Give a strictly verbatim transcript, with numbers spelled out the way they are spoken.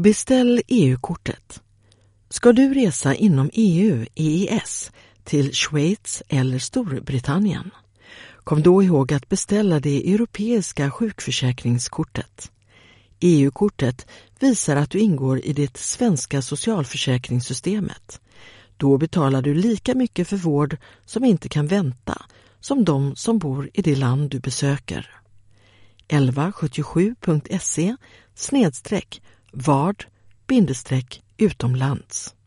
Beställ E U-kortet. Ska du resa inom E U, E E S, till Schweiz eller Storbritannien? Kom då ihåg att beställa det europeiska sjukförsäkringskortet. E U-kortet visar att du ingår i det svenska socialförsäkringssystemet. Då betalar du lika mycket för vård som inte kan vänta som de som bor i det land du besöker. elva sjuttiosju punkt se snedstreck vard bindestreck utomlands.